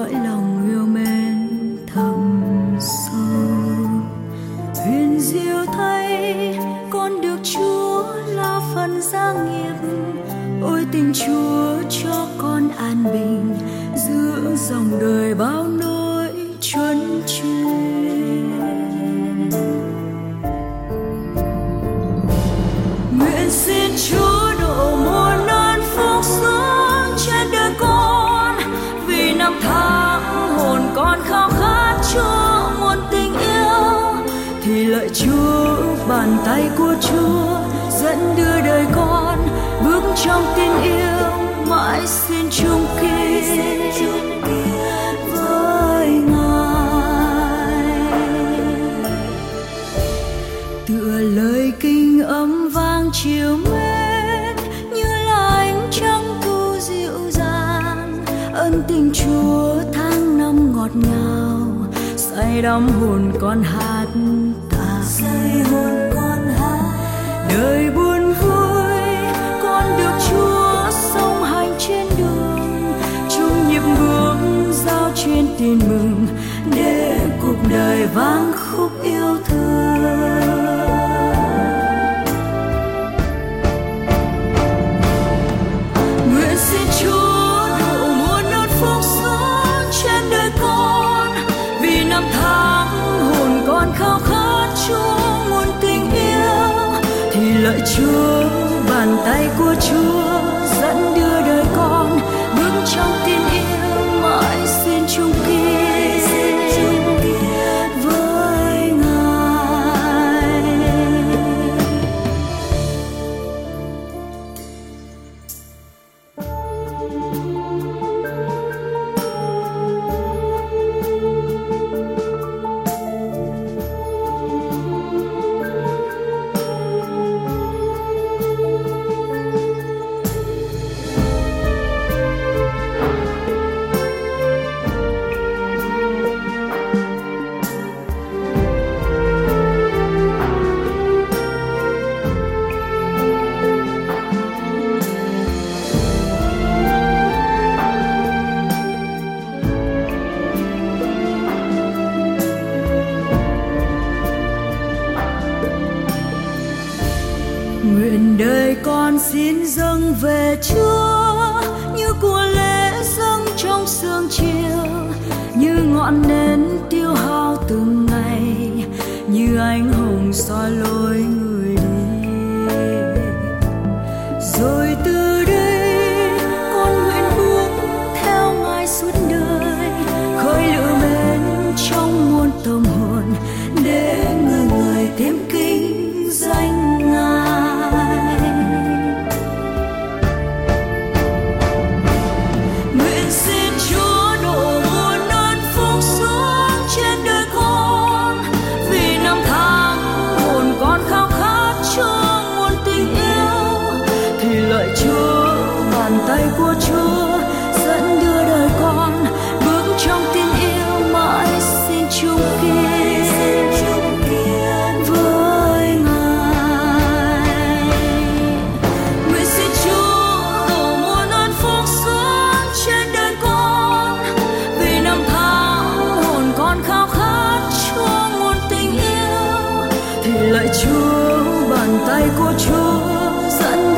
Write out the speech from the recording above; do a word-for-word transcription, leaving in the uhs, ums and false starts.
cõi lòng yêu mến thầm sâu. Huyền diệu thay con được Chúa là phần gia nghiệp, ôi tình Chúa cho con an bình giữa dòng đời bao nỗi chuấn chuyên. Nguyện xin Chúa đổ muôn ơn phúc xuống trên đời con, vì năm tháng hồn con khao khát Chúa muôn tình yêu, thì lạy Chúa bàn tay của Chúa dẫn đưa đời con bước trong tin yêu mãi xin chung kiên với Ngài. Tựa lời kinh ấm vang chiều mến, như là ánh trăng thu dịu dàng, ân tình Chúa tháng năm ngọt ngào, say đắm hồn con hát ta. Say hồn con hát đời buồn vui, con được Chúa song hành trên đường, chung nhịp bước giao chuyên tin mừng, để cuộc đời vang khúc yêu thương. Nguyện xin Chúa đổ muôn ơn phúc xuống trên đời con, vì năm tháng hồn con khao khát Chúa muôn tình yêu, thì lạy Chúa bàn tay của Chúa dẫn đưa đời con bước trong tin yêu mãi xin chung kiên với Ngài. Nguyện đời con xin dâng về Chúa, như của lễ dâng trong sương chiều, như ngọn nến tiêu hao từng ngày, như ánh hồng soi lối người đi. Rồi từ đây con nguyện bước theo Ngài suốt đời, khơi lửa mến trong muôn tâm hồn, để người người thêm kính danh Ngài. Nguyện xin Chúa đổ muôn ơn phúc xuống trên đời con, vì năm tháng hồn con khao khát Chúa muôn tình yêu, thì lạy Chúa bàn tay của Chúa dẫn đưa đời con bước trong tin yêu mãi xin chung kiên với Ngài. Nguyện xin Chúa đổ muôn ơn phúc xuống trên đời con, vì năm tháng hồn con khao khát Chúa muôn tình yêu, thì lạy Chúa bàn tay của Chúa dẫn